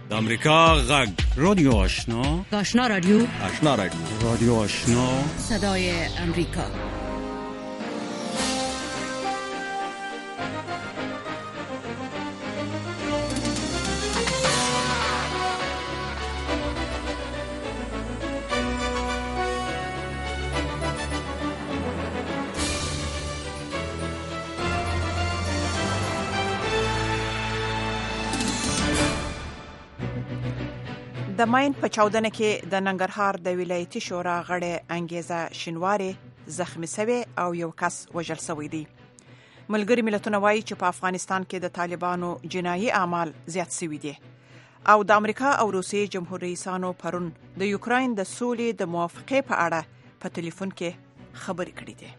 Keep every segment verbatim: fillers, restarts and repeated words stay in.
د امریکا غږ رادیو آشنا آشنا رادیو آشنا رادیو رادیو آشنا صدای امریکا. د ماین په چاودنه کې د ننګرهار د ولایتي شورا غړی انګیزه شینواری زخمی شوی او یو کس وژل شوی دی. ملګری ملتونه وایي چې په افغانستان کې د طالبانو جنایي اعمال زیات شوي دي او د امریکا او روسیې جمهور رئیسانو پرون د یوکراین د سولې د موافقې په اړه په ټلیفون کې خبرې کړې دي.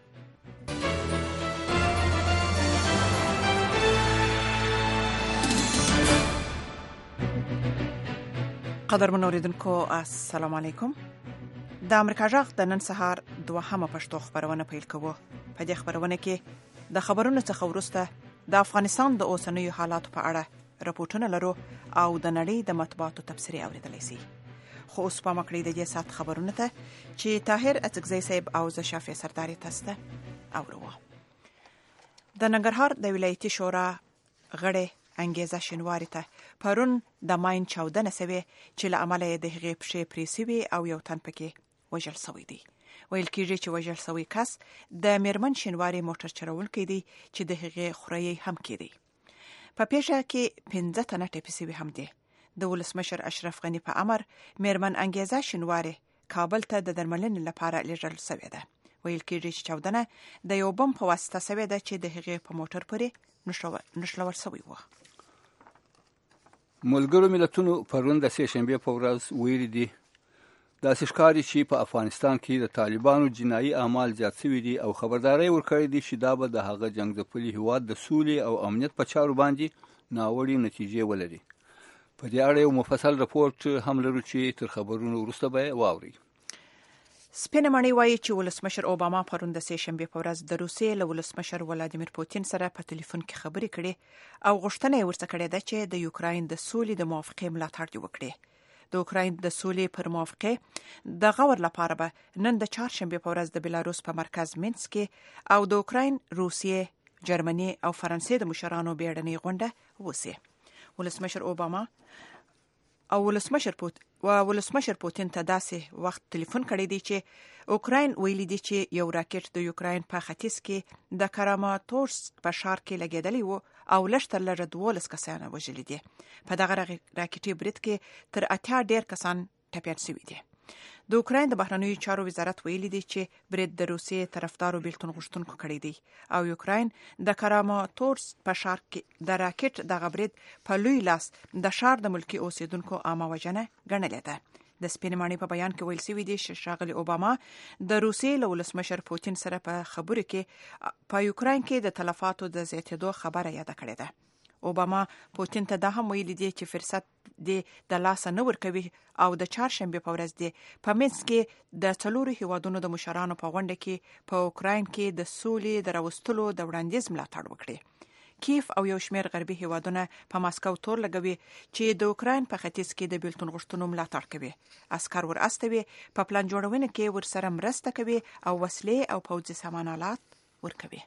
قدرمن اوریدونکو السلام علیکم. د امریکا غږ د نن سهار دوهمه پښتو خبرونه پیل کوو. په دې خبرونه کې د خبرونو څخه وروسته د افغانستان د اوسنیو حالاتو په اړه راپورټونه لرو او د نړۍ د مطبوعاتو تبصرې اوریدلای شي. خو اوس په مکړې د دې سات خبرونه ته چې طاهر اڅکزی صاحب او ز شافعي سرداري تاسو ته اورو. د ننګرهار د ولایتي شورا غړی انګیزه شینواری ته پرون د ماین چاودنه سوي چې له امله د هغې پښې پرې سوي او یو تن پکې وژل شوی دی. ویل کېږي چې وژل شوی کس د میرمن شینواری موټر چلوونکی دی چې د هغې خوریی هم کېدی. په پیښه کې پنځه تنه ټپي سوي هم دي. د ولسمشر اشرف غني په امر میرمن انګیزه شینواری کابل ته د درملنې لپاره لیږل شوې ده. ویل کېږي چې چاودنه د یو بم په واسطه شوې ده چې د هغې په موټر پورې نښلول شوی و. ملګرو ملتونو پرون د سې شنبې په ورځ ویلي دي داسې ښکاري چې په افغانستان کې د طالبانو جنایي اعمال زیات شوي دي او خبرداری ورکړی دی چې دا به د هغه جنګ ځپلي هېواد د سولې او امنیت په چارو باندې ناوړې نتیجې ولري. په دې اړه یو مفصل راپورټ هم لرو چې تر خبرونو وروسته به واورئ. سپینه مڼۍ وایي چې ولسمشر اوباما پرون د سې شنبې په ورځ د روسیې له ولسمشر ولادیمیر پوتین سره په ټلیفون کې خبرې کړې او غوښتنه یې ورڅخه کړې ده چې د یوکراین د سولې د موافقې ملاتړ دې وکړي. د یوکراین د سولې پر موافقې د غور لپاره به نن د چهارشنبې په ورځ د بلاروس په مرکز مینسک کې او د یوکراین، روسیې، جرمني او فرانسې د مشرانو بیړنۍ غونډه وشي. ولسمشر اوباما او ولسمشر پوتین و ولسمشر پوتین ته داسې وخت ټلیفون کړی دی چې اوکراین ویلي دی چې یو راکټ د یوکراین په ختیځ کې د کراماتورسک په ښار کې لګېدلی و او لږ تر لږه دولس کسان وژلي دي. په دغه راکټي برید کې تر اتیا ډېر کسان ټپیان شوي دي. د اوکراین د بهرنیو چارو وزارت ویلي دی چې برید د روسیې طرفدارو بیلتون غوښتونکو کړی دی او یوکراین د کراماتورسک په ښار کې د راکټ دغه برید په لوی لاس د ښار د ملکي اوسیدونکو عامه وژنه ګڼلې ده. د سپینې ماڼۍ په بیان کې ویل شوي دي چې ښاغلي اوباما د روسیې له ولسمشر پوتین سره په خبرو کې په یوکراین کې د تلفاتو د زیاتېدو خبره یاده کړې ده. اوباما پوتین ته دا هم ویلي دی چې فرصت دې د لاسه نه ورکوي او د چهارشنبې په ورځ دې په مینسک کې د څلورو هیوادونو د مشرانو په غونډه کې په اوکراین کې د سولې د راوستلو د وړاندیز ملاتړ وکړي. کیف او یو شمېر غربي هیوادونه په ماسکو تور لګوي چې د اوکراین په ختیځ کې د بیلتون غوښتنو ملاتړ کوي، عسکر ور استوي، په پلان جوړونه کې ورسره مرسته کوي او وسلې او پوځي سامانالات ورکوي.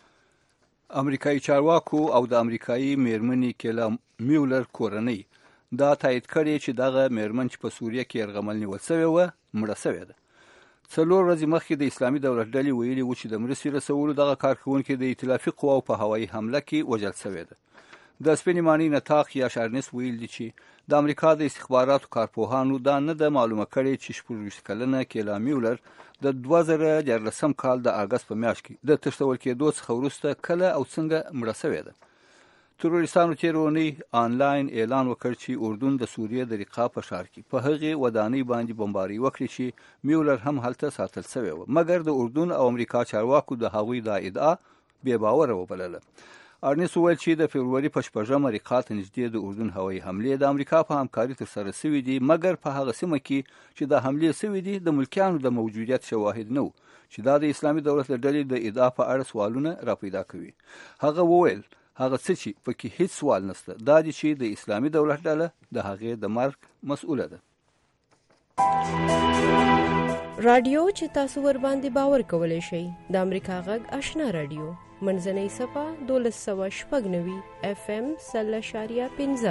امریکایي چارواکو او د امریکایي میرمنې کیلا میولر کورنۍ دا تایید کړی چې دغه میرمن چې په سوریه کې یرغمل نیول شوې وه مړه شوې ده. څلور ورځې مخکې د اسلامي دولت ډلې ویلي و چې د مرستې رسولو دغه کارکوونکي د ائتلافي قواو په هوایي حمله کې وژل شوې ده. د سپینې ماڼۍ نطاق یا شارنس ویل دي چې د امریکا د استخباراتو کارپوهانو دا نه ده معلومه کړې چې شپږ ویشت کلنه کیلا میولر د دوه زره دیارلسم کال د اګست په میاشت کې د تښتول کېدو څخه وروسته کله او څنګه مړه شوې ده. تروریستانو تېره اونۍ آنلاین اعلان وکړ چې اردن د سوریې د رقا په ښار کې په هغې ودانۍ باندې بمباري وکړي چې میولر هم هلته ساتل شوې وه، مګر د اردن او امریکا چارواکو د هغوی دا ادعا بې باوره وبلله. ارنیس وویل چې د فبروري په شپږمه رقا ته نږدې د اردن هوایي حملې د امریکا په همکاري ترسره شوي دي، مګر په هغه سیمه کې چې د حملې شوي دي د ملکیانو د موجودیت شواهد نه و چې دا د اسلامي دولت له ډلې د ادعا په اړه سوالونه راپیدا کوي. هغه وویل هغه څه چې پکې هیڅ سوال نشته دا دی چې د اسلامي دولت ډله د هغې د مرګ مسؤله ده. رادیو چې تاسو ور باندې باور کولای شئ د امریکا غږ آشنا رادیو منځنۍ صفه دولس سوه شپږ نوي اف ام سل اشاریه پنځه.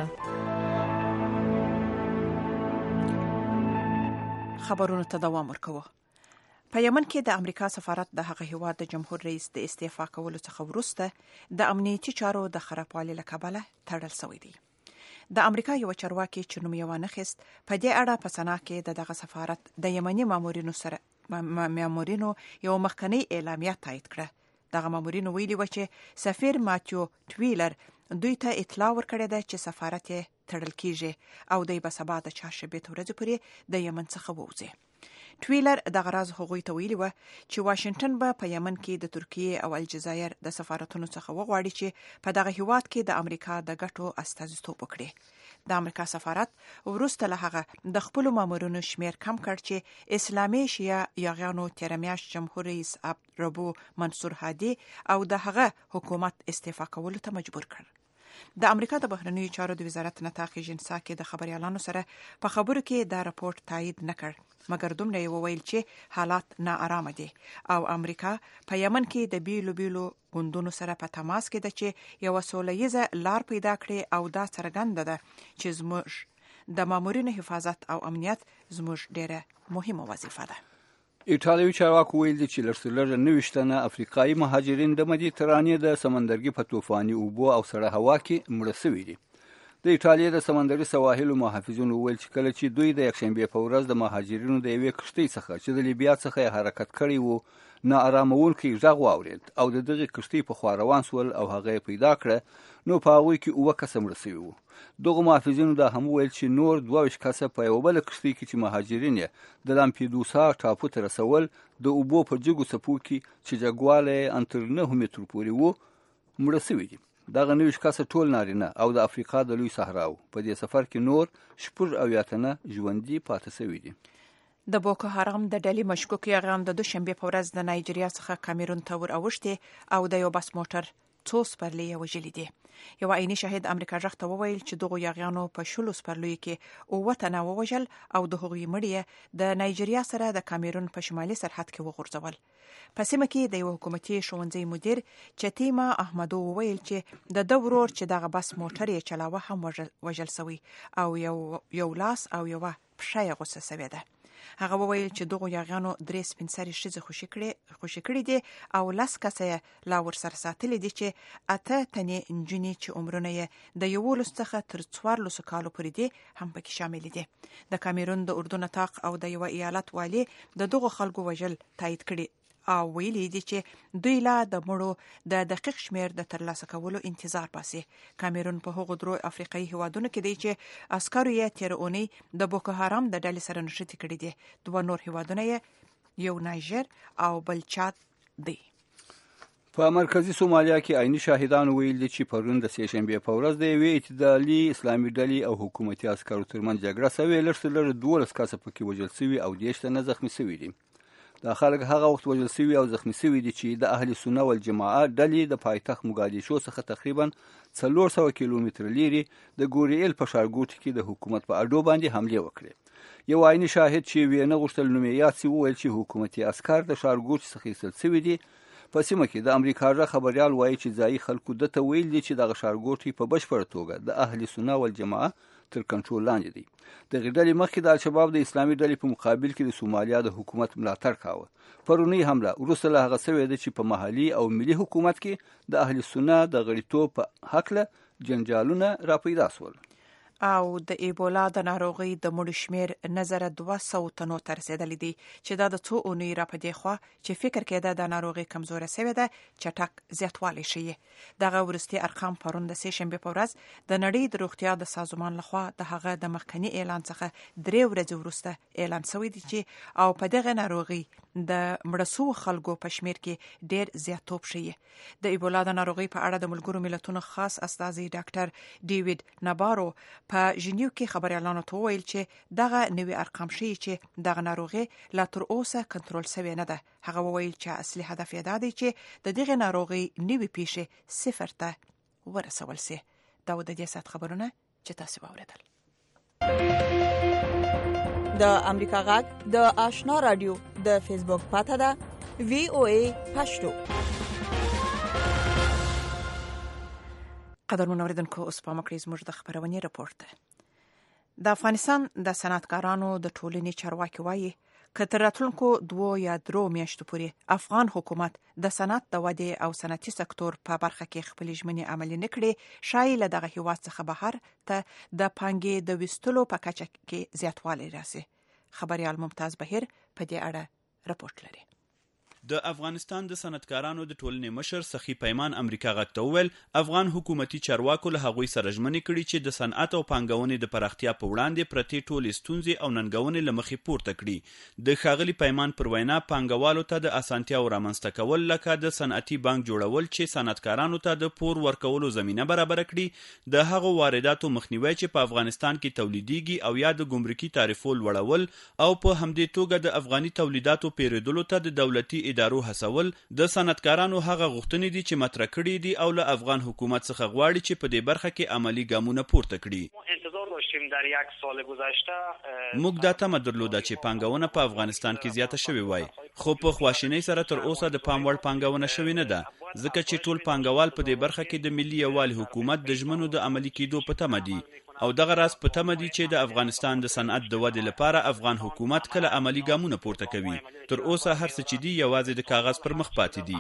خبرونه ته دوام ورکوه. په یمن کې د امریکا سفارت د هغه هیواد د جمهور رئیس د استعفا کولو څخه وروسته د امنیتي چارو د خرابوالي له کبله تړل شوی دی. د امریکا یو چارواکي چې نوم یې وانخیست په دې اړه په سنا کې د دغه سفارت د یمني مامورینو سره مامورینو یو مخکنی اعلامیه تایید کړه. دغه مامورینو ویلي و چې سفیر ماتیو ټویلر دوی ته اطلاع ورکړې ده چې سفارت یې تړل کیږي او دوی به سبا د چهارشنبې ورځې پورې د یمن څخه ووځي. ټویلر دغه راز هغوی ته ویلي و چې واشنگټن به په یمن کې د ترکیه او الجزایر د سفارتونو څخه وغواړي چې په دغه هیواد کې د امریکا د ګټو استازیتوب وکړي. د امریکا سفارت وروسته له هغه د خپل مامورینو شمیر کم کړ چې اسلامي شیعه یاغیانو تیر میاشت جمهور رئیس عبدالربو منصور هادي او د هغه حکومت استعفا کولو ته مجبور کړ. د امریکا د بهرنیو چارو د وزارت نطاق جنسا کې د خبريالانو سره په خبرو کې دا راپورټ تایید نکړ، مګر دومره یې وویل چې حالات ناارامه دي او امریکا په یمن کې د بیلو بیلو ګوندونو سره په تماس کې ده چې یو سولیزه لار پیدا کړي او دا څرګنده ده چې زموږ د مامورینو حفاظت او امنیت زموږ ډیره مهمه وظیفه ده. ایټالوي چارواکو ویل دي چې لږترلږه نوي تنه افریقایي مهاجرین د مدیترانې د سمندرګي په طوفاني اوبو او سړه هوا کې مړه شوي دي. د ایټالیا د سمندري سواحلو محافظونو ویل چې کله چې دوی د یکشنبې په ورځ د مهاجرینو د یوې کښتۍ څخه چې د لیبیا څخه حرکت کړی وو ناارامونکی غږ واورید او د دغه کښتۍ په خوا روان سول او هغه پیدا کړه، نو په هغوی کې اووه کسه مړه شوي وو. دغه محافظینو دا هم ویل چې نور دوه ویشت کسه په یوه بله کښتۍ کې چې مهاجرین یې د لامپیدوسا ټاپو ته رسول د اوبو په جګو څپو کې چې جګوالی انتر نهه مترو پورې وو مړه شوي دي. دغه نوي کسه ټول نارینه او د افریقا د لوی صحراو. په دې سفر کې نور شپږ اویا تنه ژوندي پاتې شوي دي. د بوکو حرام د ډلې مشکوک یاغیان د دوشنبې په ورځ د نایجیریا څخه کامیرون ته ور اوښتي او د یو بس موټر څو سپرلي وژلي دي. یو عیني شاهد امریکا ژغ ته وویل چې دغه یاغیانو په شلو سپرلیو کې اووه تنه ووژل او د هغوی مړي د نایجیریا سره د کامیرون په شمالي سرحد کې وغورځول. په سیمه کې د یو حکومتي ښوونځي مدیر چتیما احمدو وویل چې د ده ورور چې دغه بس موټر یې چلاوه هم وژل شوی او یو یو لاس او یوه پښه یې غوڅه شوې ده. هغه وویل چې دغه یاغیانو درې سپین سرې ښځې خوشي کړې خوشي کړې دي او لس کسه یې لا ورسره ساتلي دي چې اته تنې نجونې چې عمرونه یې د یولس څخه تر څوارلسو کالو پورې دي هم پکې شامل دي. د کامیرون د اردو نطاق او د یو ایالت والي د دغه خلکو وژل تایید کړي او ویلي دي چې دوی لا د مړو د دقیق شمیر د ترلاسه کولو انتظار باسي. کامیرون په هغو درو افریقایي هیوادونو کې دی چې عسکرو یې تیر اونۍ د بوکو حرام د ډلې سره نښتې کړي دي. دوه نور هیوادونه یې یو نایجر او بل چاد دی. په مرکزی سومالیا کې عیني شاهدان ویل دي چې پرون د سهشنبې په ورځ د یوې اعتدالي اسلامي ډلې او حکومتي عسکرو ترمنځ جګړه شوې. لږترلږه دولس کسه پکې وژل شوي او دېرش تنه زخمي شوي دي. دا خلک هغه وخت وژل شوي او زخمي شوي دي چې د اهل سنت والجماعه ډلې د پایتخت موګادیشو څخه تقریبا څلور سوه کیلومتره لرې د ګوریل په ښارګوټي کې د حکومت په اډو باندې حمله وکړه. یو عیني شاهد چې وینه غوښتل نوم یې یاد شي وویل چې حکومتي عسکر د ښارګوټي څخه ایستل شوي دي. په سیمه کې د امریکا ژغ خبريال وایي چې ځایي خلکو دته ویل دي چې دغه ښارګوټي په بشپړه توګه د اهل سنت والجماعه تر کنټرول لاندې دی. د غډلې مخکې د الشباب د اسلامي ډلې په مقابل کې د سومالیا د حکومت ملاتړ کاوه. پرونی حمله وروسته له هغه شوې ده چې په محلي او ملي حکومت کې د اهل سنت د غړیتوب په هکله جنجالونه را پیدا شول. او د ایبولا د ناروغۍ د مړو شمیر نظر دوه سوه تنو ته رسیدلی دی چې دا د څو اونۍ را پدې خوا چې فکر کېده د ناروغۍ کمزوره شوې ده چټک زیاتوالی شي. دغه ورستي ارقام پرون د سهشنبې په ورځ د نړۍ د روغتیا د سازمان لخوا د هغه د مخکنی اعلان څخه درې ورځې وروسته اعلان شوی دی چې او په دغه ناروغۍ د مړسو خلکو په شمیر کې ډیر زیاتوب شي. د ایبولا د ناروغۍ په اړه د ملګرو ملتونو خاص استازي ډاکټر ډیوډ نابارو په ژنیو کې خبريالانو ته ویل چې دغه نوې ارقام ښیي چې دغه ناروغي لا تر اوسه کنټرول شوې نه ده. هغه ویل چې اصلي هدف یې دا دی چې د دغه ناروغي نوې پیښې صفر ته ورسول سي. دا د دې سات خبرونه چې تاسو واوریدل. د امریکا غږ د آشنا رادیو د فیسبوک پاڼه ده وی او ای پښتو. قدرمن اوریدونکو اوس په مکرې زموږ د خبرونې راپورټ ده. د افغانستان د صنعتکارانو د ټولنې چارواکي وایي کتر راتلونکو دوه یا درو میاشتو پورې افغان حکومت د صنعت د ودې او صنعتي سکتور په برخه کې خپل ژمنې عملي نکړي، شایي له دغه هیواد څخه بهر ته د پانګې د وستلو په کچه کې زیاتوالی راسي. خبريال ممتاز بهیر په دې اړه راپورټ لري. د افغانستان د صنعتکارانو د ټولنې مشر سخی پیمان امریکا غږ ته وویل افغان حکومتي چارواکو له هغوی سره ژمنې کړي چې د صنعت او پانګونې د پراختیا په وړاندې پرتې ټولې ستونزې او ننګونې له مخې پورته کړي. د ښاغلي پیمان پر وینا پانګوالو ته د اسانتیاو رامنځته کول لکه د صنعتي بانک جوړول چې صنعتکارانو ته د پور ورکولو زمینه برابر کړي، د هغو وارداتو مخنیوی چې په افغانستان کې تولیدیږي او یا د ګمرکي تعرفو لوړول او په همدې توګه د افغاني تولیداتو پیرودلو ته د دولتي ادارو هڅول د صنعتکارانو هغه غوښتنې دي چې مطرح کړي دي او له افغان حکومت څخه غواړي چې په دې برخه کې عملی ګامونه پورته کړي. موږ دا تمه درلوده چې پانګونه په افغانستان کې زیاته شوې وای، خو په خواشینۍ سره تر اوسه د پام وړ پانګونه شوې نه ده، ځکه چې ټول پانګوال په دې برخه کې د ملي یووالي حکومت د ژمنو د عملي کېدو په تمه دي او دغه راز په تمه دي چې د افغانستان د صنعت د ودې لپاره افغان حکومت کله عملی ګامونه پورته کوي. تر اوسه هر څه چې دي یوازې د کاغذ پر مخ پاتې دي.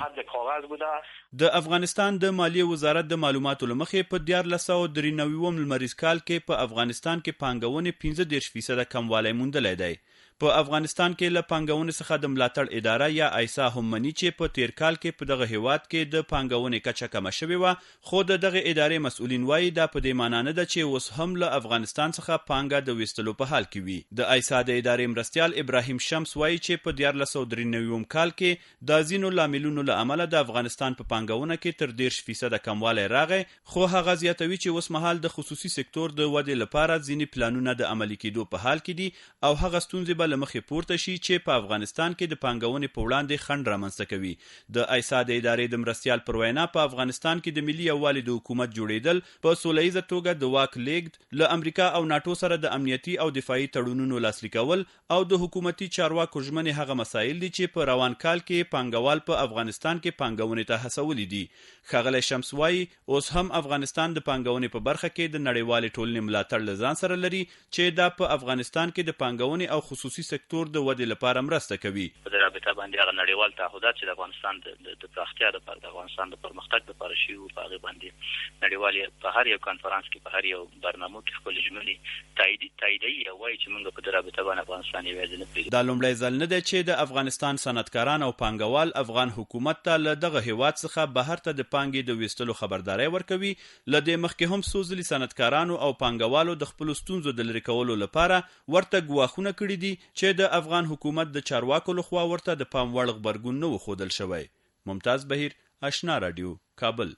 د افغانستان د مالیې وزارت د معلوماتو له مخې په دیارلس سوه درې نوي لمریز کال کې په افغانستان کې پانګونې پنځه دېرش فیصده کموالی موندلی دی. په افغانستان کې له پانګونې څخه د ملاتړ اداره یا ایسا هم مني چې په تیر کال کې په دغه هیواد کې د پانګونې کچه کمه شوې وه، خو د دغه ادارې مسؤلین وایي دا په دې معنا نه ده چې اوس هم له افغانستان څخه پانګه د ویستلو په حال کې وي. د ایسا د ادارې مرستیال ابراهیم شمس وایي چې په دیارلس سوه درې نوي کال کې د ځینو لاملونو له امله د افغانستان په پانګونه کې تر دېرش فیصده کموالی راغی، خو هغه زیاتوي چې اوس مهال د خصوصي سکتور د ودې لپاره ځینې پلانونه د عملي کېدو په حال کې دي او هغه ستونزې به له مخې پورته شي چې په افغانستان کې د پانګونې په وړاندې خنډ رامنځته کوي. د ایسا د ادارې د مرستیال پر وینا په افغانستان کې د ملي یووالي د حکومت جوړېدل په سوله ییزه توګه د واک لیږد، له امریکا او ناټو سره د امنیتي او دفاعي تړونونو لاسلیک کول او د حکومتي چارواکو ژمنې هغه مسایل دي چې په روان کال کې پانګوال په افغانستان کې پانګونې ته هڅولي دي. ښاغلی شمس وایي اوس هم افغانستان د پانګونې په برخه کې د نړیوالې ټولنې ملاتړ له ځان سره لري چې دا په افغانستان کې د پانګونې او خصوصي سکتور د ودې لپاره مرسته کوي. په دې رابطه باندې هغه نړیوال تعهدات چې د افغانستان د پراختیا لپاره د افغانستان د پرمختګ لپاره شي او په هغه باندې نړیوال په هر یو کانفرنس کې په هر یو برنامه کې خپل ژمنې تایید تاییدوي او وایي چې موږ په دې رابطه باندې افغانستان یوازې نه پرېږدو. دا لومړی ځل نه دی چې د افغانستان صنعتکاران او پانګوال افغان حکومت ته له دغه هیواد څخه بهر ته د پانګې د ویستلو خبرداری ورکوي. له دې مخکې هم څو ځلې صنعتکارانو او پانګوالو د خپلو ستونزو د لرې کولو لپاره ورته ګواښونه کړي دي چې د افغان حکومت د چارواکو لخوا ورته د پام وړ غبرګون نه و ښودل شوی. ممتاز بهیر، آشنا رادیو، کابل.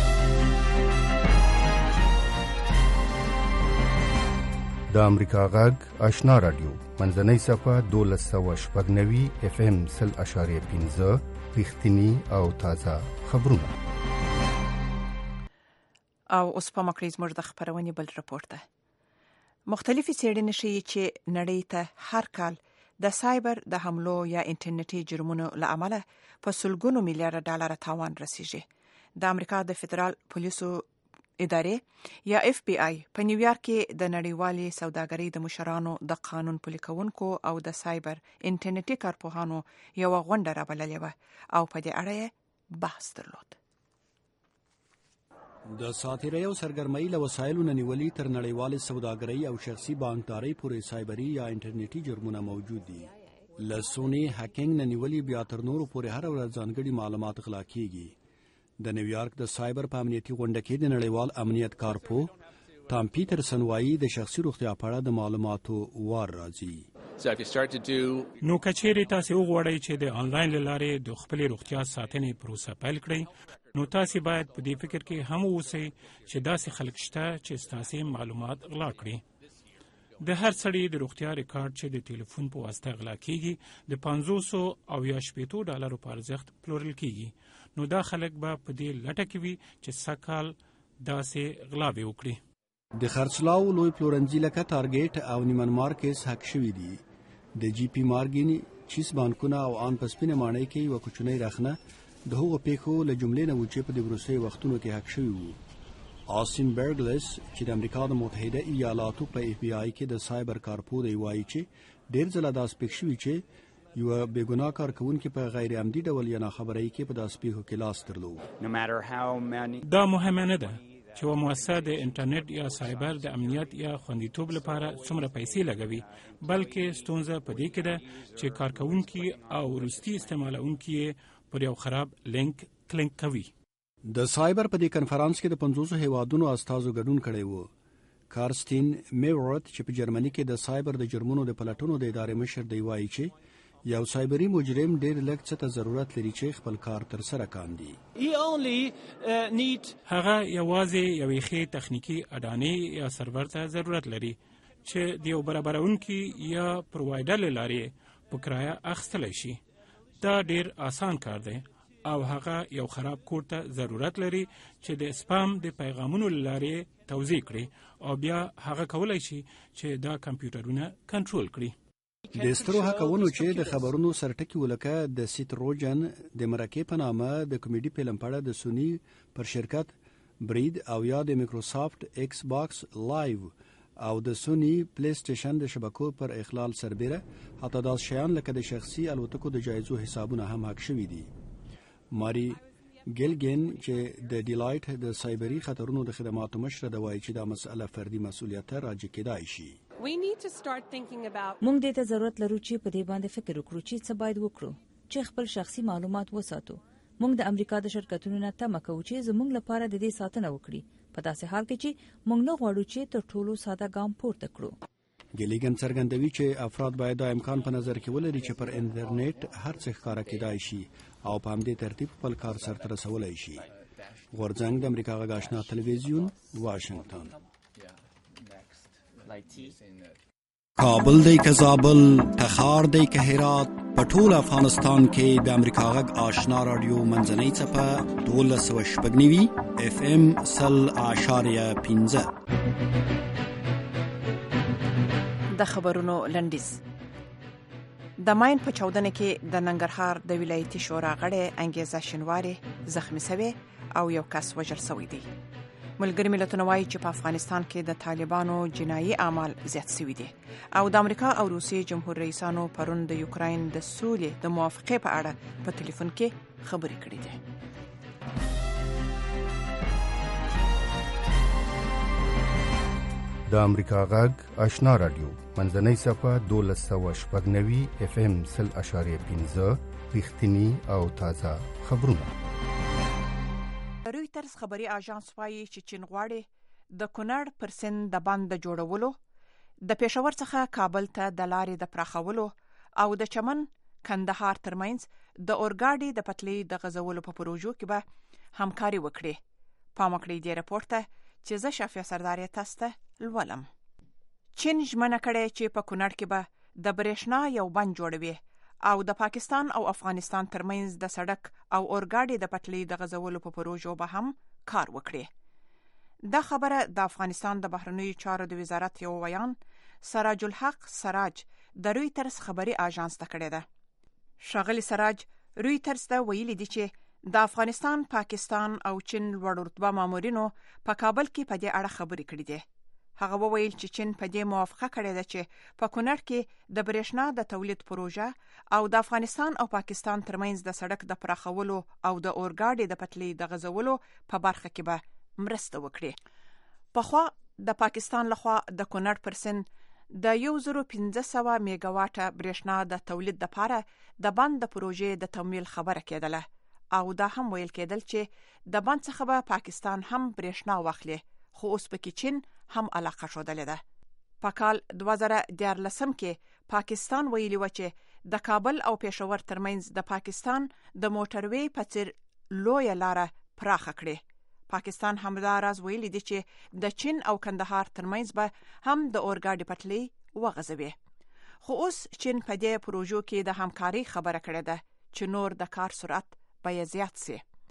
د امریکا غږ آشنا رادیو منځنۍ صفحه دولس سوه شپږ نوي اف ام سل اشاریه پنځه رښتینی او تازه خبرونه. او اوس په مکرې زموږ د خبرونې بل راپورټ ده. مختلفې څېړنې ښیي چې نړۍ ته هر کال د سایبر د حملو یا انټرنیټي جرمونو له امله په سلګونو میلیارډ ډالر تاوان رسیږي. د امریکا د فدرال پولیسو ادارې یا اف بی آی په نیویارک کې د نړیوالې سوداګرۍ د مشرانو د قانون پلي کوونکو او د سایبر انټرنیټي کارپوهانو یو غونډه رابللې وه او په دې اړه بحث درلود. د ساتیرۍ او سرګرمۍ له وسایلو نه نیولې تر نړیوالې سوداګرۍ او شخصي بانکدارۍ پورې سایبري یا انټرنیټي جرمونه موجود دي. له سونې هکینګ نه نیولې بیا تر نورو پورې هر ورځ ځانګړي معلومات غلا کیږي. د نیویارک د سایبر په امنیتي غونډه کې د نړیوال امنیت کارپو تام پیټرسن وایي د شخصي روغتیا په اړه د معلوماتو وار راځي. نو کچېرې تاسو وغواړئ چې د انلاین لارې د خپل روغتیا ساتنې پروسه پیل کړئ، نو تاسو باید په دې فکر کې هم اوسئ چې داسې خلک شته چې تاسو معلومات غلا کړي. د هر سړي د روغتیا ریکارډ چې د ټلیفون په واسطه غلا کیږي د پنځوس او یا شپږ ډالرو په ارزښت پلورل کیږي. نو دا خلک به په دې لټه کې وي چې سکهال داسې غلاوې وکړي. د خرڅلاو لوی پلورنځي لکه تارګیټ او نیمن مارکس حق شوي دي. د جی پی مارګین چیس بانکونه او ان په سپینه ماڼۍ کې یوه کوچنۍ رخنه د هغو پیښو له جملې نه و چې په د وروستیو وختونو کې حق شوي وو. آسین برګلس چې د امریکا د متحده ایالاتو په اف بی آی کې د سایبر کارپو دی وایي چې ډېر ځله داسې پېښ شوي چې یوه بېګناه کارکوونکي په غیر عمدي ډول یا ناخبرۍ کې په داسې پیښو کې لاس درلود. دا مهمه نه ده چې یوه مؤسسه د انټرنیټ یا سایبر د امنیت یا خوندیتوب لپاره څومره پیسې لګوي، بلکې ستونزه په دې کې ده چې کارکوونکي او وروستي استعمالونکي پر یو خراب لینک کلینک کوي. د سایبر په دې کنفرانس کې د پنځوسو هیوادونو استازو ګډون کړی و. کارستین میورت چې په جرمني کې د سایبر د جرمونو د پلټونو د ادارې مشر دی وایي چې یو سایبري مجرم ډېر لږ څه ته ضرورت لري چې خپل کار تر سره کاندي. هغه یوازې یوې ښې تخنیکي اډانې یا سرور ته ضرورت لري چې د یو برابرونکي یا پرووایډر له لارې په کرایه اخیستلی شي. دا ډېر آسان کار دی او هغه یو خراب کوډ ته ضرورت لري چې د سپام د پیغامونو له لارې توزیع کړي او بیا هغه کولی شي چې دا کمپیوټرونه کنټرول کړي. د سترو هکونو چې د خبرونو سرټکي ولکه د سیتروجن د مرکې په نامه د کمیډي فلم په اړه د سونی پر شرکت برید او یا د مایکروسافټ ایکس باکس لایو او د سونی پلی سټیشن د شبکو پر اخلال سربیره حتی دا شیان لکه د شخصي الوتکو د جایزو حسابونه هم حق شوي دي. ماری ګلګن چې د ډیلایټ د سایبري خطرونو د خدماتو مشره د وایي چې دا مسئله فردي مسؤلیت راجع کېدای شي. مونږ دې ته ضرورت لرو چې په دې باندې فکر وکړو چې څه باید وکړو چې خپل شخصي معلومات وساتو. مونږ د امریکا د شرکتونو نه تمه کوو چې زموږ لپاره د دې ساتنه وکړي په داسې حال کې چې مونږ نه غواړو چې تر ټولو ساده ګام پورته کړو. ګلیګن څرګندوي چې افراد باید دا امکان په نظر کې ولري چې پر انټرنیټ هر څه ښکاره کېدای شي او په همدې ترتیب خپل کار سرته رسولی شي. غورځنګ د امریکا غږ آشنا تلویزیون واشنگتن. کابل دی که زابل، تخار دی که هرات، په ټول افغانستان کې د امریکا غږ آشنا رادیو منځنۍ څپه دولس سوه شپږ نوي اف ام سل اعشاریه پنځه. د خبرونو لنډیز. د ماین په چاودنه کې د ننګرهار د ولایتي شورا غړی انګیزه شینواری زخمی شوی او یو کس وژل شوی دی. ملګري ملتونه وایي چې په افغانستان کې د طالبانو جنایي اعمال زیات شوي دي او د امریکا او روسیې جمهور رئیسانو پرون د یوکراین د سولې د موافقې په اړه په ټلیفون کې خبرې کړې دي. د امریکا غږ آشنا رادیو منځنۍ صفه دولس سوه شپږ نوي اف ام سل اشاریه پنځه رښتینی او تازه خبرونه. رویټرز خبري اژانس وايي چې چین غواړي د کونړ پر سیند د بند د جوړولو، د پېښور څخه کابل ته د لارې د پراخولو او د چمن کندهار ترمنځ د اورګاډي د پټلۍ د غځولو په پروژو کې به همکاري وکړي. پام وکړئ دې راپور ته چې زه شافیه سرداري تاسو ته لولم. چین ژمنه کړې چې په کونړ کې به د برېښنا یو بند جوړوي او د پاکستان او افغانستان ترمنځ د سړک او اورګاډي د پټلۍ د غځولو په پروژو به هم کار وکړي. دا خبره د افغانستان د بهرنیو چارو د وزارت یو ویان سراج الحق سراج د رویټرز خبري اژانس ته کړی ده. ښاغلي سراج رویټرز ته ویلي دي چې د افغانستان، پاکستان او چین لوړ رتبه مامورینو په کابل کې په دې اړه خبرې کړې دي. هغه وویل چې چین په دې موافقه کړې ده چې په کونړ کې د برېښنا د تولید پروژه او د افغانستان او پاکستان ترمنځ د سړک د پراخولو او د اورګاډي د پټلۍ د غځولو په برخه کې به مرسته وکړي. پخوا د پاکستان لخوا د کونړ پر سیند د یو زرو پنځه سوه میګا واټه برېښنا د تولید لپاره د بند د پروژې د تمویل خبره کېدله او دا هم ویل کېدل چې د بند څخه به پاکستان هم برېښنا واخلي، خو اوس پکې چین هم علاقه ښودلې ده. په کال دوه زره دیارلسم کې پاکستان ویلي و چې د کابل او پېښور ترمنځ د پاکستان د موټروي په څیر لویه لاره پراخه کړي. پاکستان همداراز ویلي دي چې د چین او کندهار ترمنځ به هم د اورګاډي پټلۍ وغځوي. خو اوس چین په دې پروژو کې د همکارۍ خبره کړې ده چې نور د کار سرعت به زیات سي.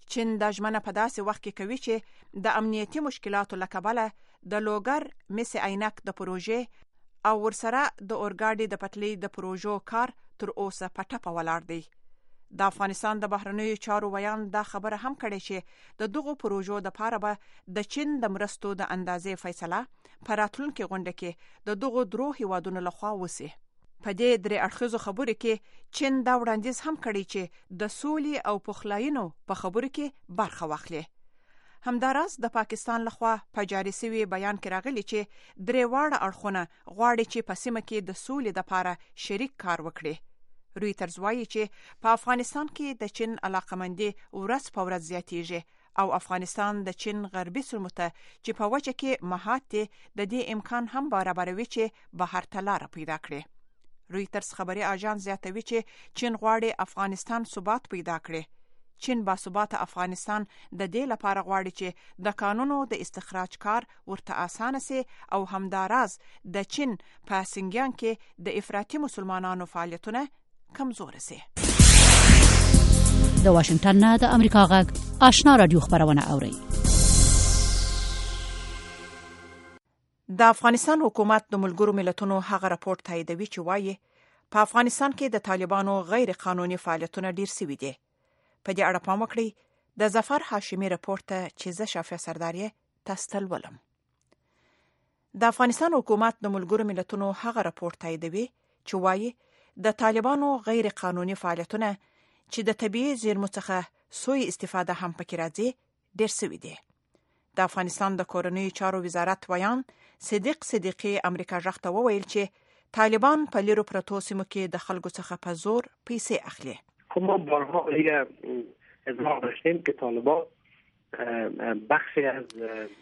چین د ژمنه په داسې وخت کې کوي چې د امنیتي مشکلاتو له کبله د لوګر مس عینک د پروژې او ورسره د اورګاډي د پټلۍ د پروژو کار تر اوسه په ټپه ولاړ دی. د افغانستان د بهرنیو چارو ویان دا خبره هم کړې چې د دغو پروژو د پاره به د چین د مرستو د اندازې فیصله په راتلونکي غونډه کې د دغو درو هیوادونو لخوا وسی. په دې درې اړخیزو خبرو کې چین دا وړاندیز هم کړی چې د سولې او پخلاینو په خبرو کې برخه واخلي. همداراز د پاکستان لخوا په جاري شوی بیان کې راغلی چې درې واړه اړخونه غواړي چې په سیمه کې د سولې لپاره شریک کار وکړي. رویټرز وایي چې په افغانستان کې د چین علاقمندي ورځ په ورځ زیاتیږي او افغانستان د چین غربي سیمو ته چې په وجه کې مهات د دې امکان هم برابروي چې بهر ته لاره پیدا کړي. رویټرز خبري اژانس زیاتوي چې چین غواړي افغانستان ثبات پیدا کړي. چین با ثبات افغانستان د دې لپاره غواړي چې د قانونو د استخراج کار ورته اسانه سي او همداراز د چین په سنگیان کې د افراطي مسلمانانو فعالیتونه کمزور سي. د واشنگټن نه د امریکا غږ آشنا رادیو خبرونه اوري. د افغانستان حکومت د ملګرو ملتونو هغه راپورټ تاییدوي چې وایي په افغانستان کې د طالبانو غیر قانوني فعالیتونه ډیر سوي دي. په دې اړه پام وکړئ د ظفر هاشمي راپورټ ته چې زه شافعه سرداری تاسو ولم. د افغانستان حکومت د ملګرو ملتونو هغه راپورټ تاییدوي چې وایي د طالبانو غیر قانوني فعالیتونه چې د طبيعي زیرمو څخه سوء استفاده هم پکې راځي ډیر سوي دي. د افغانستان د کورنیو چارو وزارت ویان صدیق صدیقی امریکا ژغته وویل چې طالبان په لیرو پرتو سیمو کې د خلکو څخه په زور پیسې اخلي. خب ما بارها دیگه اظهار داشتیم که طالبان بخشی از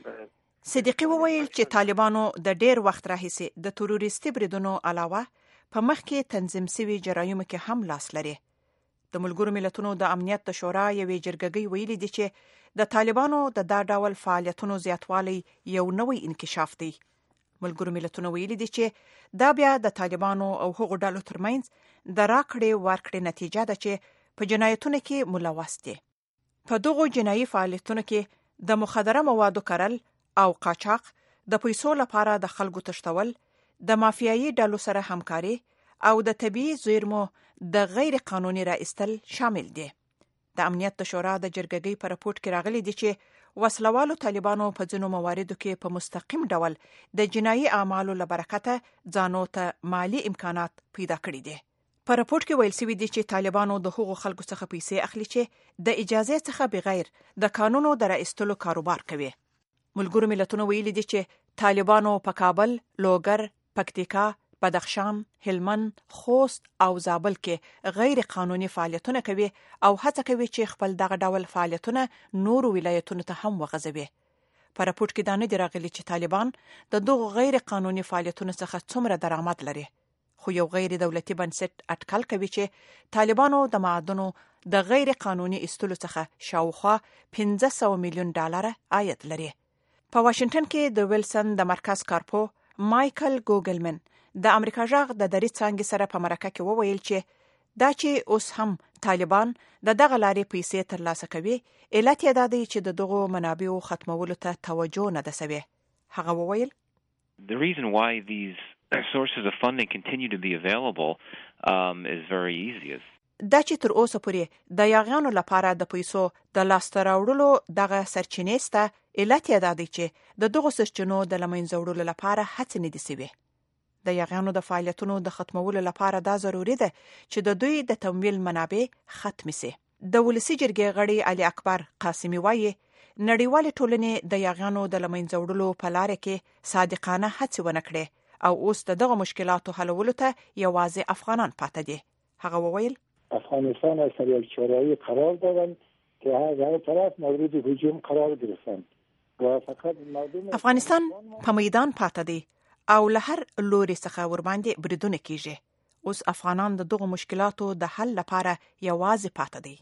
صدیقی وویل چې طالبانو د ډیر وخت راهیسې د تروریستي بریدونو علاوه په مخ کې تنظیم شوي جرایمو کې هم لاس لري. د ملګرو ملتونو د امنیت د شورا یوې جرګګۍ ویلي دي چې د طالبانو د دا ډول فعالیتونو زیاتوالی یو نوی انکشاف دی. ملګرو ملتونو ویلي دي چې دا بیا د طالبانو او هغو ډلو ترمنځ د راکړې ورکړې نتیجه ده چې په جنایتونو کې ملوث دي. په دغو جنایي فعالیتونو کې د مخدره موادو کرل او قاچاق، د پیسو لپاره د خلکو تښتول، د مافیایي ډلو سره همکاري او د طبيعي زیرمو د غیر قانوني راایستل شامل دي. د امنیت د شورا د جرګګۍ په راپورټ کې راغلي دي چې وسلوالو طالبانو په ځینو مواردو کې په مستقیم ډول د جنایي اعمالو له برکته ځانو ته مالی امکانات پیدا کړي دي. په راپورټ کې ویل شوي دي چې طالبانو د هغو خلکو څخه پیسې اخلي چې د اجازه څخه بغیر د قانونو د راایستلو کاروبار کوي. ملګرو ملتونو ویلي دي چې طالبانو په کابل، لوګر، پکتیکا، بدخشان، هلمند، خوست او زابل کې غیر قانوني فعالیتونه کوي او هڅه کوي چې خپل دغه ډول فعالیتونه نورو ولایتونو ته هم وغځوي. په راپورټ کې دا نه دی راغلي چې طالبان د دغو غیر قانوني فعالیتونو څخه څومره درآمد لري، خو یو غیر دولتي بنسټ اټکل کوي چې طالبانو د معادنو د غیر قانوني ایستلو څخه شاوخوا پنځه سوه میلیون ډالر عاید لري. په واشنگټن کې د ویلسن د مرکز کارپو مایکل ګوګلمن د امریکا ژغ د دری څانګې سره په مرکه کې وویل چې دا چې اوس هم طالبان د دغه لارې پیسې ترلاسه کوي، علت یې دا دی چې د دغو منابعو ختمولو ته توجه نه ده سوې. هغه وویل The reason why these sources of funding continue to be available um, is very easy. دا چې تر اوسه پورې د یاغیانو لپاره د پیسو د لاسته راوړلو دغه سرچینې سته، علت یې دا دی چې د دغو سرچینو د له منځه وړلو لپاره هڅې نه دي سوې. د یاغیانو د فعالیتونو د ختمولو لپاره دا ضروري ده چې د دوی د تمویل منابع ختم سي. د ولسی جرګې غړي علي اکبر قاسمی وایي نړیوال ټولنې د یاغیانو د له منځه وړلو په لار کې صادقانه هڅې ونه کړې او اوس د دغه مشکلاتو حلولو ته یوازې افغانان پاتې دي. هغه وویل افغانستان از طریق شورایی قرار دادن که هر طرف مورد هجوم قرار گرفتن و فقط مردم افغانستان په میدان پاتې دی او له هر لوري څخه ورباندې بریدونه کیږي. اوس افغانان د دغو مشکلاتو د حل لپاره یوازې پاتې دي.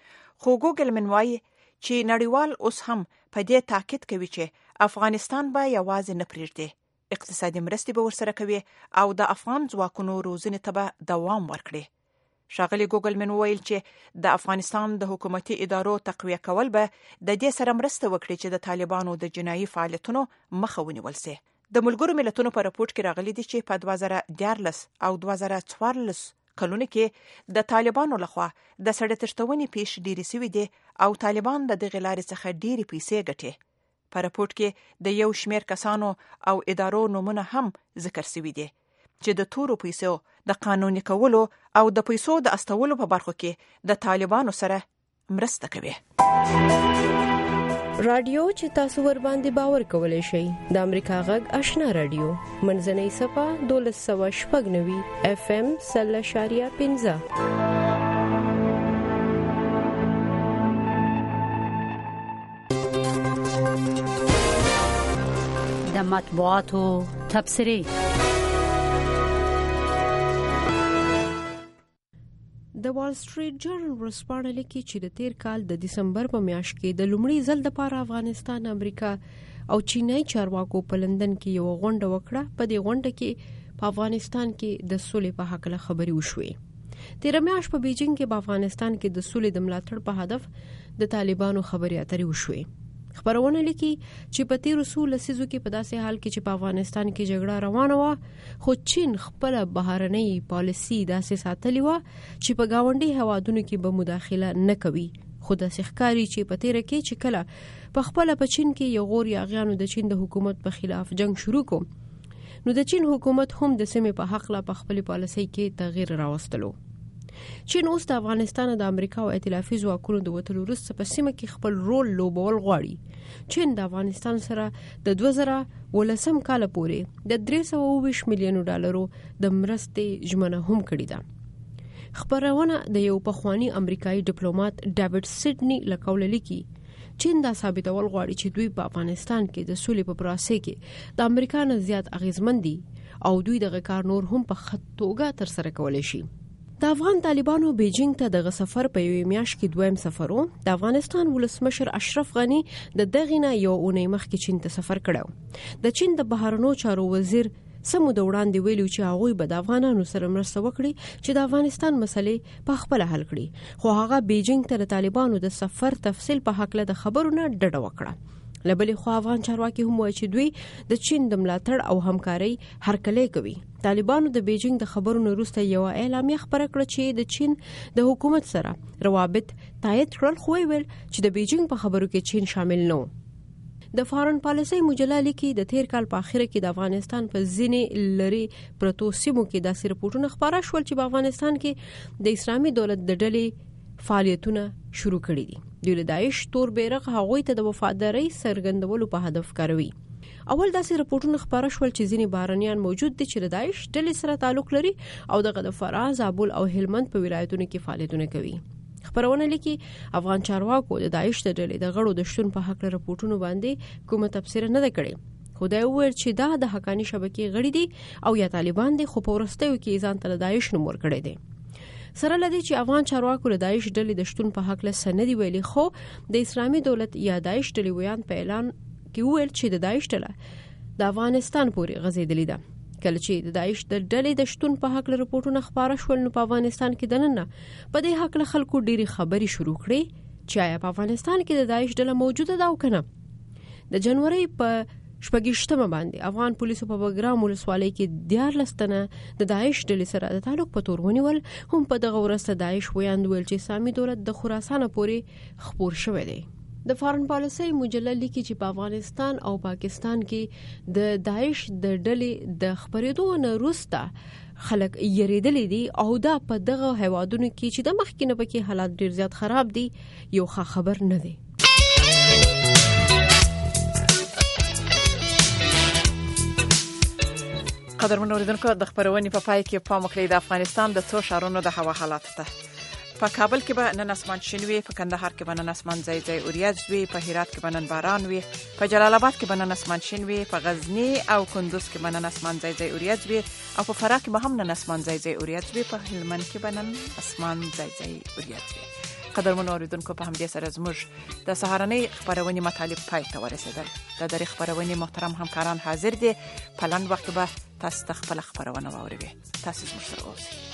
خو ګوګلمن وایي چې نړیوال اوس هم په دې تاکید کوي چې افغانستان به یوازې نه پرېږدي، اقتصادي مرستې به ورسره کوي او د افغان ځواکونو روزنې ته به دوام ورکړي. ښاغلي ګوګلمن وویل چې د افغانستان د حکومتي ادارو تقویه کول به د دې سره مرسته وکړي چې د طالبانو د جنایي فعالیتونو مخه ونیول شي. د ملګرو ملتونو په راپورټ کې راغلي دي چې په دوه زره دیارلس او دوه زره څوارلس کلونو کې د طالبانو لخوا د سړي تښتونې پیښې ډېرې شوې دي او طالبان د دغې لارې څخه ډېرې پیسې ګټي. په راپورټ کې د یو شمېر کسانو او ادارو نومونه هم ذکر شوي دي چې د تورو پیسو د قانوني کولو او د پیسو د استولو په برخو کې د طالبانو سره مرسته کوي. رادیو چې تاسو ور باندې باور کولای شئ د امریکا غږ آشنا رادیو منځنۍ صفه دولس سوه شپږ نوي اف ام سل اشاریه پنځه. د مطبوعاتو تبصرې. د وال سټریټ جرنل ورسپاړه لیکي چې د تیر کال د دسمبر په میاشت کې د لومړي ځل لپاره افغانستان، امریکا او چینای چارواکو په لندن کې یو غونډه وکړه. په دې غونډه کې په افغانستان کې د سولې په حق له خبرې وشوې. تیر میاشت په بیجینګ کې په افغانستان کې د سولې د ملاتړ په هدف د طالبانو خبرې اترې وشوې. خبرونه لیکي چې په تیر څو لسیزو کې په داسې حال کې چې په افغانستان کې جګړه روانه وه، خو چین خپل بهرنۍ پالیسي داسې ساتلې وه چې په گاونډي هوادونو کې به مداخله نه کوي. خو داسې ښکاري چې په تیر کې چې کله په خپل په چین کې یو غور یاغیانو د چین د حکومت په خلاف جنگ شروع کو، نو د چین حکومت هم د سیمې په حق لا په خپل پالیسي کې تغییر راوستلو. چین اوس د افغانستان د امریکا او ائتلافي ځواکونو د وټلو وروسته په سیمه کې خپل رول لوبول غواړي. چین د افغانستان سره د دوه زره ولسم کال پورې د درې سوه اوه ویشت میلیونو ډالرو د مرستې ژمنه هم کړې ده. خبرونه د یو پخوانی امریکایي ډیپلوماټ ډیوډ سیډنی له قوله لیکي چین دا ثابتول غواړي چې دوی په افغانستان کې د سولې په پروسې کې د امریکا نه زیات اغیزمن دي او دوی دغه کار نور هم په ښه توګه ترسره کولی شي. د افغان طالبانو بیجینګ ته دغه سفر په یوې میاشت کې دویم سفر و. د افغانستان ولسمشر اشرف غنی د دغې نه یو اونۍ مخکې چین ته سفر کړی. د چین د بهرنیو چارو وزیر سمو د وړاندې ویلو چې هغوی به د افغانانو سره مرسته وکړي چې د افغانستان مسلې په خپل حل کړي، خو هغه بیجینګ ته د طالبانو د سفر تفصیل په حق له خبرو نه ډډه وکړه. لبلې خو افغان چارواکي هم وایي چې دوی د چین د ملاتړ او همکارۍ هرکلی کوي. طالبانو د بیجینګ د خبرو نه وروسته یوه اعلامیه خپره کړه چې د چین د حکومت سره روابط تایید کړل، خو ویل چې د بیجینګ په خبرو کې چین شامل نه و. د فارن پالیسۍ مجله لیکي د تیر کال په اخره کې د افغانستان په ځینې لري پرتو سیمو کې داسې رپورټونه خپاره شول چې په افغانستان کې د اسلامي دولت د ډلې فعالیتونه شروع کړي دي. دوی له داعش تور بیرغ هغوی ته د وفادارۍ څرګندولو په هدف کاروي. اول داسې رپورټونه خپاره شول چې ځینې بهرنیان موجود دي چې د داعش ډلې سره تعلق لري او دغه د فراه، زابل او هلمند په ولایتونو کې فعالیتونه کوي. خبرونه لیکي افغان چارواکو د داعش د ډلې د غړو د شتون په حق رپورټونو باندې کومه تبصره نه ده کړې، خو دا وویل چې دا د حقاني شبکې غړي دي او یا طالبان دي، خو په وروستیو کې ځان ته د داعش نوم ورکړی دی. سره لدی چې افغان چارواکو د داعش ډلې د شتون په حق له سندې ویلي، خو د اسلامي دولت یا داعش ډلې ویان په اعلان کې وویل چې د داعش ډله د افغانستان پورې غځېدلې ده. کله چې د داعش د ډلې د شتون په حق له رپورټونه خپاره شول، نو په افغانستان کې دننه په دې حق له خلکو ډېری خبرې شروع کړې چې آیا په افغانستان کې د داعش ډله موجوده ده او کنه. د جنوري په شپږشتمه باندې افغان پولیسو په بګرام ولسوالۍ کې دیارلس تنه د داعش ډلې سره د تعلق په تور ونیول. هم په دغه ورځ داعش ویاند ویل چې اسلامي دولت د خراسان پورې خپور شوی دی. د فارن پالیسۍ مجله لیکي چې په افغانستان او پاکستان کې د داعش د ډلې د خبرېدو نه وروسته خلک یریدلي دي او دا په دغه هیوادونو کې چې د مخکې نه پکې حالات ډېر زیات خراب دي یو ښه خبر نه دی. قدرمن اوریدونکو، د خبرونې په پای کې پام وکړئ د افغانستان د څو ښارونو د هوا حالات ته. په کابل کې به نن اسمان شین وي، په کندهار کې به نن اسمان ځای ځای اوریځ وي، په هرات کې به نن باران وي، په جلال آباد کې به نن اسمان شین وي، په غزنی او کندوز کې به نن اسمان ځای ځای اوریځ وي او په فراه کې به هم نن اسمان ځای ځای اوریځ وي، په هلمند کې به نن اسمان ځای ځای اوریځ وي. قدرمن اوریدونکو، په همدې سره زموږ د سهارنۍ خبرونې مطالب پای ته ورسېدل. د درې خبرونې محترم همکاران حاضر دي. په لنډ وخت به تاسو ته خپل خبرونه واوروي. تاسو زموږ سره اوسئ.